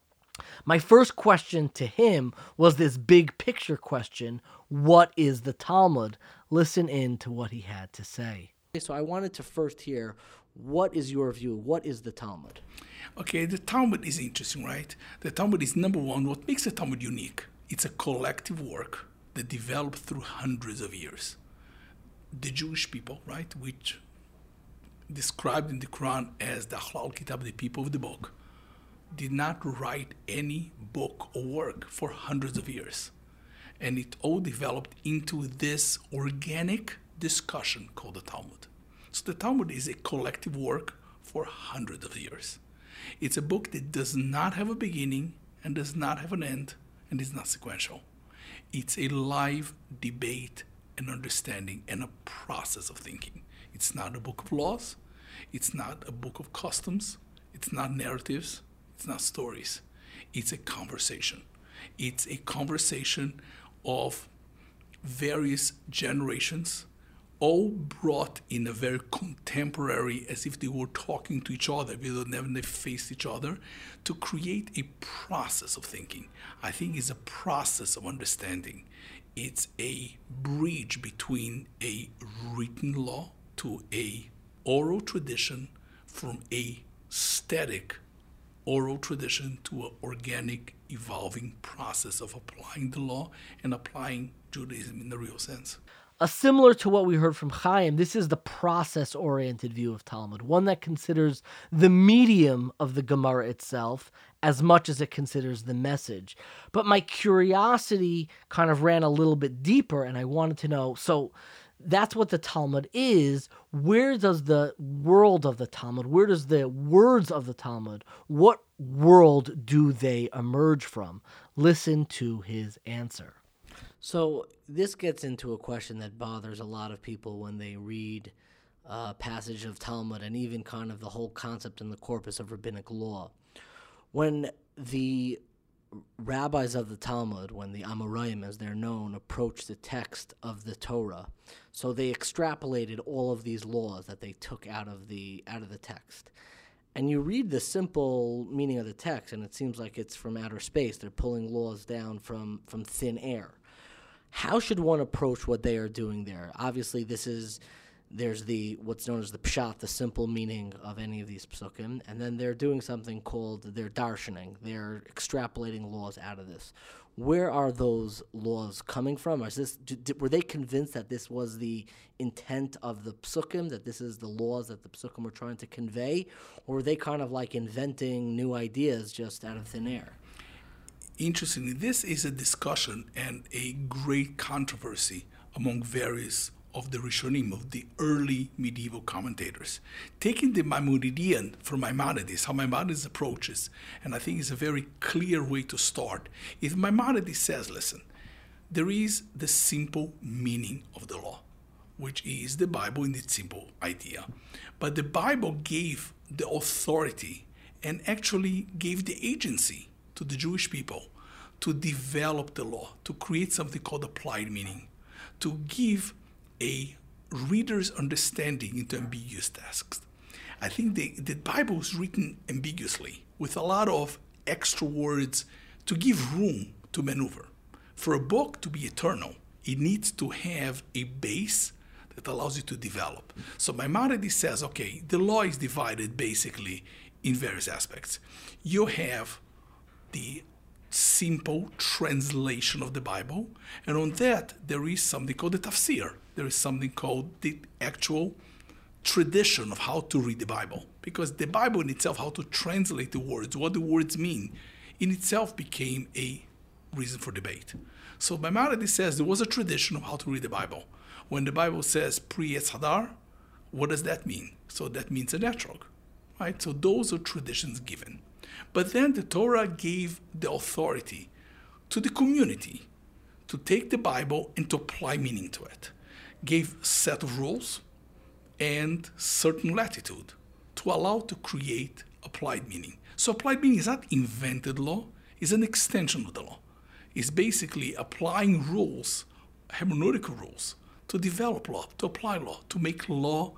My first question to him was this big picture question: what is the Talmud? Listen in to what he had to say. So I wanted to first hear, what is your view? What is the Talmud? Okay, the Talmud is interesting, right? The Talmud is, number one, what makes the Talmud unique. It's a collective work that developed through hundreds of years. The Jewish people, right, which described in the Quran as the Ahlul Kitab, the people of the book, did not write any book or work for hundreds of years. And it all developed into this organic discussion called the Talmud. So the Talmud is a collective work for hundreds of years. It's a book that does not have a beginning and does not have an end and is not sequential. It's a live debate and understanding and a process of thinking. It's not a book of laws. It's not a book of customs. It's not narratives. It's not stories. It's a conversation. It's a conversation of various generations, all brought in a very contemporary, as if they were talking to each other, because they never faced each other, to create a process of thinking. I think it's a process of understanding. It's a bridge between a written law to a oral tradition, from a static oral tradition to an organic, evolving process of applying the law and applying Judaism in the real sense. Uh, similar to what we heard from Chaim, this is the process-oriented view of Talmud, one that considers the medium of the Gemara itself as much as it considers the message. But my curiosity kind of ran a little bit deeper, and I wanted to know, so that's what the Talmud is. Where does the world of the Talmud, where does the words of the Talmud, what world do they emerge from? Listen to his answer. So this gets into a question that bothers a lot of people when they read a passage of Talmud and even kind of the whole concept in the corpus of rabbinic law. When the rabbis of the Talmud, when the Amoraim, as they're known, approached the text of the Torah, so they extrapolated all of these laws that they took out of the out of the text. And you read the simple meaning of the text, and it seems like it's from outer space. They're pulling laws down from, from thin air. How should one approach what they are doing there? Obviously, this is there's the what's known as the pshat, the simple meaning of any of these psukim, and then they're doing something called their darshaning. They're extrapolating laws out of this. Where are those laws coming from? Is this did, were they convinced that this was the intent of the psukim, that this is the laws that the psukim were trying to convey, or were they kind of like inventing new ideas just out of thin air? Interestingly, this is a discussion and a great controversy among various of the Rishonim, of the early medieval commentators. Taking the Maimonidean from Maimonides, how Maimonides approaches, and I think it's a very clear way to start. If Maimonides says, listen, there is the simple meaning of the law, which is the Bible in its simple idea. But the Bible gave the authority and actually gave the agency to the Jewish people to develop the law, to create something called applied meaning, to give a reader's understanding into ambiguous texts. I think the, the Bible is written ambiguously with a lot of extra words to give room to maneuver. For a book to be eternal, it needs to have a base that allows you to develop. So Maimonides says, okay, the law is divided basically in various aspects. You have the simple translation of the Bible, and on that there is something called the tafsir. There is something called the actual tradition of how to read the Bible, because the Bible in itself, how to translate the words, what the words mean, in itself became a reason for debate. So Maimonides says there was a tradition of how to read the Bible. When the Bible says Pri Etz Hadar, what does that mean? So that means an etrog, right? So those are traditions given. But then the Torah gave the authority to the community to take the Bible and to apply meaning to it. Gave a set of rules and certain latitude to allow to create applied meaning. So applied meaning is not invented law, it's an extension of the law. It's basically applying rules, hermeneutical rules, to develop law, to apply law, to make law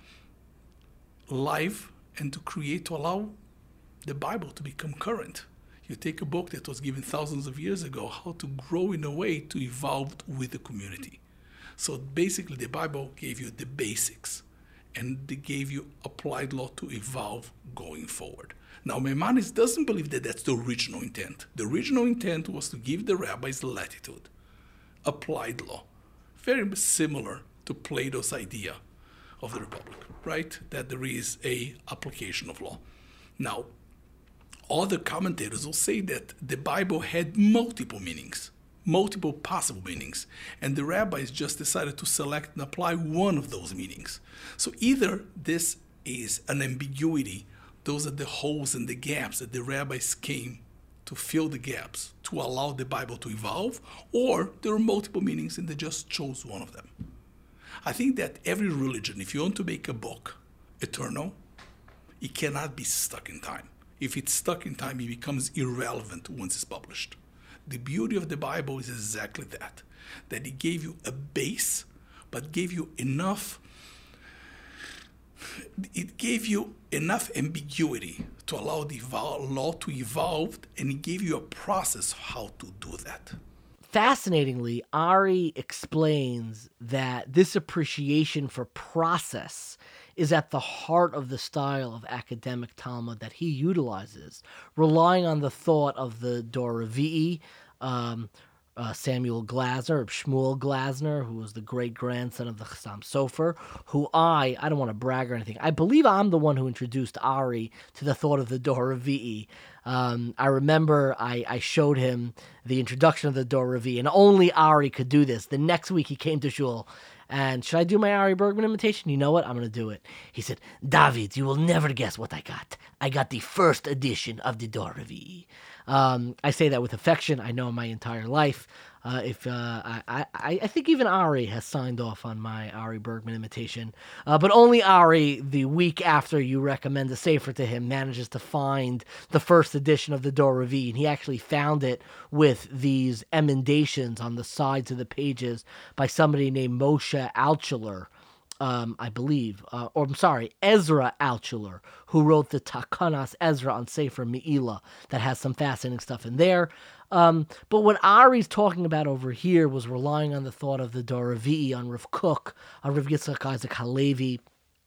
live and to create, to allow the Bible to become current. You take a book that was given thousands of years ago, how to grow in a way to evolve with the community. So basically the Bible gave you the basics and they gave you applied law to evolve going forward. Now Maimonides doesn't believe that that's the original intent. The original intent was to give the rabbis latitude, applied law, very similar to Plato's idea of the Republic, right? That there is a application of law. Now, other commentators will say that the Bible had multiple meanings, multiple possible meanings, and the rabbis just decided to select and apply one of those meanings. So either this is an ambiguity, those are the holes and the gaps that the rabbis came to fill the gaps, to allow the Bible to evolve, or there are multiple meanings and they just chose one of them. I think that every religion, if you want to make a book eternal, it cannot be stuck in time. If it's stuck in time, it becomes irrelevant once it's published. The beauty of the Bible is exactly that, that it gave you a base, but gave you enough, it gave you enough ambiguity to allow the law to evolve, and it gave you a process how to do that. Fascinatingly, Ari explains that this appreciation for process is at the heart of the style of academic Talmud that he utilizes, relying on the thought of the Dor Revi'i, um, uh, Samuel Glasner, or Shmuel Glasner, who was the great-grandson of the Chassam Sofer, who I, I don't want to brag or anything, I believe I'm the one who introduced Ari to the thought of the Dor Revi'i. Um, I remember I, I showed him the introduction of the Dor Revi'i, and only Ari could do this. The next week he came to shul, And should I do my Ari Bergman imitation? You know what? I'm going to do it. He said, David, you will never guess what I got. I got the first edition of the Dor Revi'i. Um, I say that with affection. I know my entire life. Uh, if uh, I, I, I think even Ari has signed off on my Ari Bergman imitation, uh, but only Ari, the week after you recommend a sefer to him, manages to find the first edition of the Dor Revi'i, and he actually found it with these emendations on the sides of the pages by somebody named Moshe Altshuler. Um, I believe, uh, or I'm sorry, Ezra Altshuler, who wrote the Takanas Ezra on Sefer Me'ilah, that has some fascinating stuff in there. Um, but what Ari's talking about over here was relying on the thought of the Dor Revi'i, on Rav Kook, on Rav Yitzchak Isaac Halevi.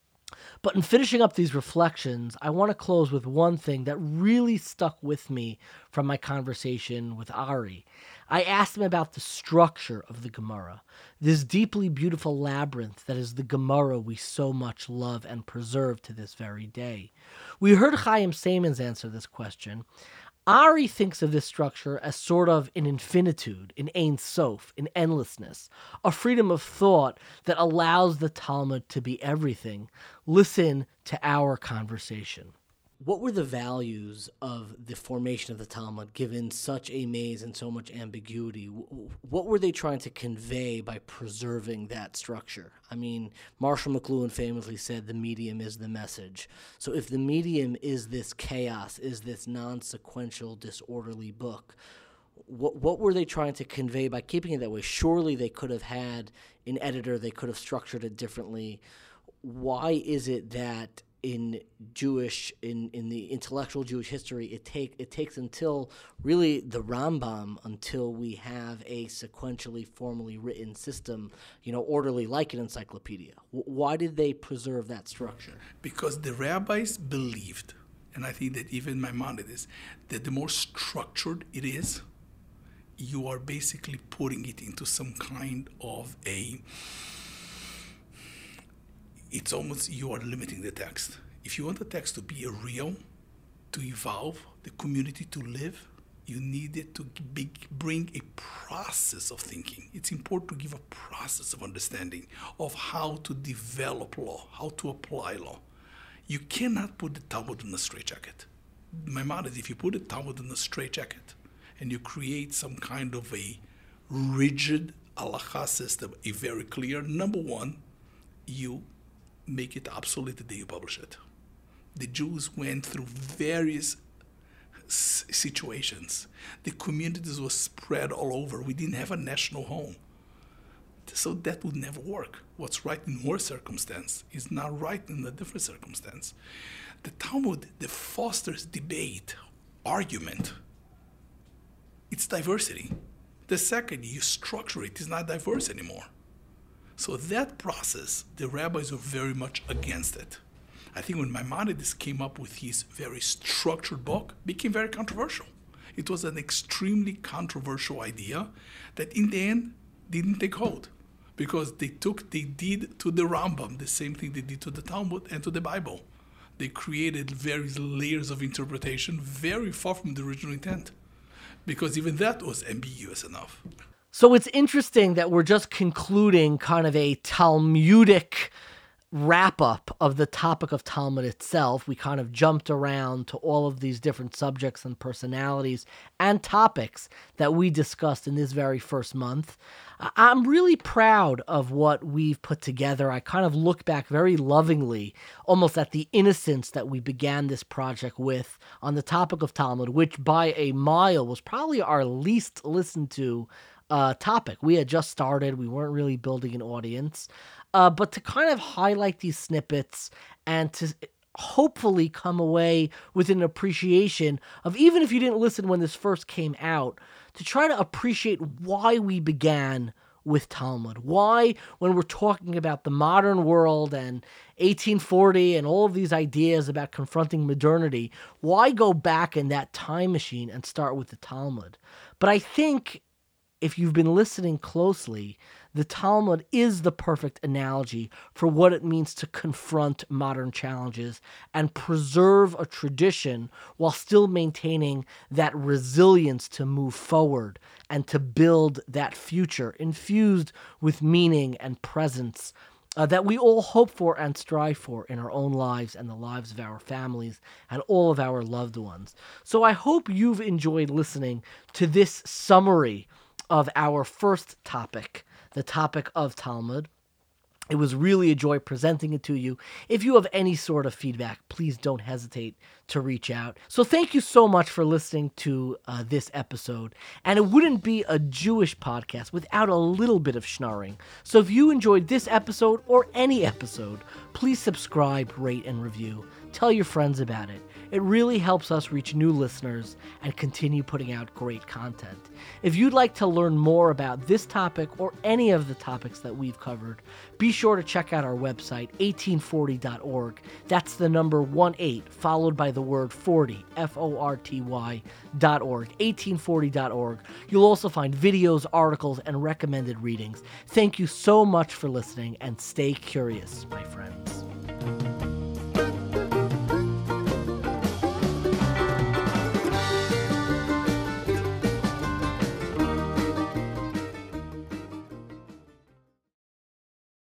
But in finishing up these reflections, I want to close with one thing that really stuck with me from my conversation with Ari. I asked him about the structure of the Gemara, this deeply beautiful labyrinth that is the Gemara we so much love and preserve to this very day. We heard Chaim Seiman's answer this question. Ari thinks of this structure as sort of an infinitude, an Ein Sof, an endlessness, a freedom of thought that allows the Talmud to be everything. Listen to our conversation. What were the values of the formation of the Talmud, given such a maze and so much ambiguity? What were they trying to convey by preserving that structure? I mean, Marshall McLuhan famously said the medium is the message. So if the medium is this chaos, is this non-sequential, disorderly book, what what were they trying to convey by keeping it that way? Surely they could have had an editor, they could have structured it differently. Why is it that in Jewish, in, in the intellectual Jewish history, it take it takes until really the Rambam until we have a sequentially, formally written system, you know, orderly like an encyclopedia? W- why did they preserve that structure? Because the rabbis believed, and I think that even Maimonides, that the more structured it is, you are basically putting it into some kind of a, it's almost, you are limiting the text. If you want the text to be a real, to evolve, the community to live, you need it to be, bring a process of thinking. It's important to give a process of understanding of how to develop law, how to apply law. You cannot put the Talmud in a straitjacket. Maimonides, if you put the Talmud in a straitjacket and you create some kind of a rigid halakha system, a very clear, number one, you make it obsolete the day you publish it. The Jews went through various s- situations. The communities were spread all over. We didn't have a national home. So that would never work. What's right in one circumstance is not right in a different circumstance. The Talmud, that fosters debate, argument. It's diversity. The second you structure it, it's not diverse anymore. So that process, the rabbis were very much against it. I think when Maimonides came up with his very structured book, it became very controversial. It was an extremely controversial idea that in the end didn't take hold, because they took, they did to the Rambam the same thing they did to the Talmud and to the Bible. They created various layers of interpretation very far from the original intent, because even that was ambiguous enough. So it's interesting that we're just concluding kind of a Talmudic wrap-up of the topic of Talmud itself. We kind of jumped around to all of these different subjects and personalities and topics that we discussed in this very first month. I'm really proud of what we've put together. I kind of look back very lovingly, almost at the innocence that we began this project with on the topic of Talmud, which by a mile was probably our least listened to Uh, topic. We had just started. We weren't really building an audience. Uh, but to kind of highlight these snippets and to hopefully come away with an appreciation of, even if you didn't listen when this first came out, to try to appreciate why we began with Talmud. Why, when we're talking about the modern world and eighteen forty and all of these ideas about confronting modernity, why go back in that time machine and start with the Talmud? But I think if you've been listening closely, the Talmud is the perfect analogy for what it means to confront modern challenges and preserve a tradition while still maintaining that resilience to move forward and to build that future infused with meaning and presence uh, that we all hope for and strive for in our own lives and the lives of our families and all of our loved ones. So I hope you've enjoyed listening to this summary of our first topic, the topic of Talmud. It was really a joy presenting it to you. If you have any sort of feedback, please don't hesitate to reach out. So thank you so much for listening to uh, this episode. And it wouldn't be a Jewish podcast without a little bit of schnorring. So if you enjoyed this episode or any episode, please subscribe, rate, and review. Tell your friends about it. It really helps us reach new listeners and continue putting out great content. If you'd like to learn more about this topic or any of the topics that we've covered, be sure to check out our website, eighteen forty dot org. That's the number one eight, followed by the word forty, F O R T Y dot org, eighteen forty dot org. You'll also find videos, articles, and recommended readings. Thank you so much for listening, and stay curious, my friends.